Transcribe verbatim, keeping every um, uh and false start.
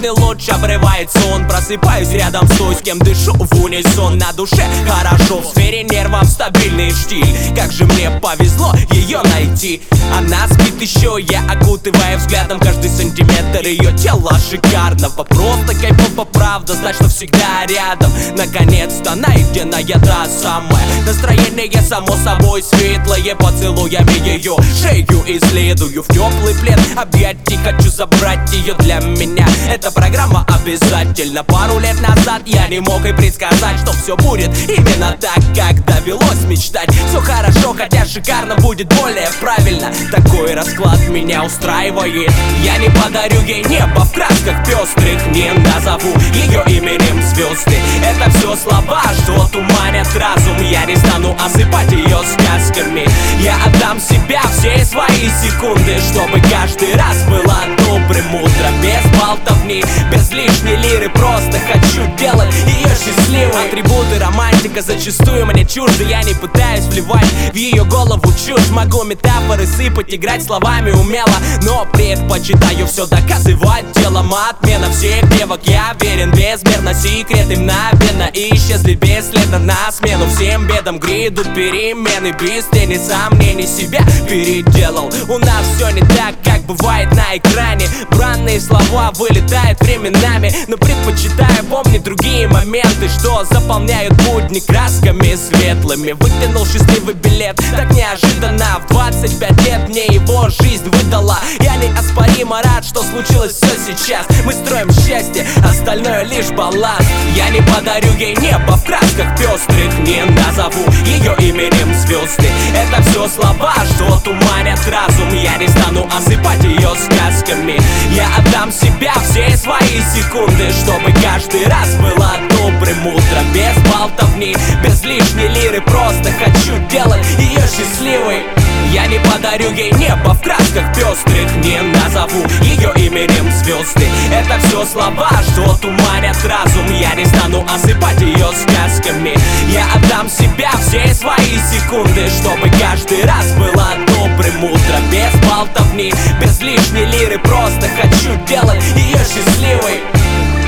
Солнечный луч обрывает сон. Просыпаюсь рядом с той, с кем дышу в унисон. На душе хорошо, в сфере нервов стабильный штиль. Как же мне повезло ее найти. Она спит еще, я окутываю взглядом каждый сантиметр ее тела шикарного. Просто кайфово, правда, знать, что всегда рядом. Наконец-то найденная та самая. Настроение само собой светлое. Поцелуями ее шею исследую. В теплый плед объятий хочу забрать ее для меня. Эта программа обязательно. Пару лет назад я не мог и предсказать, что все будет именно так, как довелось мечтать. Все хорошо, хотя шикарно будет более правильно. Такой расклад меня устраивает. Я не подарю ей небо в красках пестрых, не назову ее именем звезды. Это все слова, что туманят разум. Я не стану осыпать ее сказками. Я отдам себя, все свои секунды, чтобы каждый раз было добрым утром. Без болтовни, без лишней лиры. Просто хочу делать ее счастливой. Атрибуты романтика зачастую мне чужды. Я не пытаюсь вливать в ее голову чушь. Могу метафоры сыпать, играть словами умело, но предпочитаю все доказывать делом. Отмена всех девок, я верен безмерно. Секреты мгновенно исчезли бесследно. На смену всем бедам грядут перемены. Без тени сомнений себя переделал. У нас все не так, как бывает на экране. Бранные слова вылетают временами, но предпочитаю помнить другие моменты, что заполняют будни красками светлыми. Вытянул счастливый билет так неожиданно. В двадцать пять лет мне его жизнь выдала. Я неоспоримо рад, что случилось все сейчас. Мы строим счастье, остальное лишь балласт. Я не подарю ей небо в красках пестрых, не назову ее именем звезды. Это все слова, что туманят разум. Я не стану осыпать ее сказками. Я отдам себя, все свои секунды, чтобы каждый раз было добрым утром. Без болтовни, без лишней лиры. Просто хочу делать ее счастливой. Я не подарю ей небо в красках пестрых, не назову ее именем звезды. Это все слова, что туманят разум. Я не стану осыпать ее сказками. Я отдам себя, все свои секунды, чтобы каждый раз было добрым утром. Без болтовни, без лишней лиры. Просто хочу делать ее счастливой.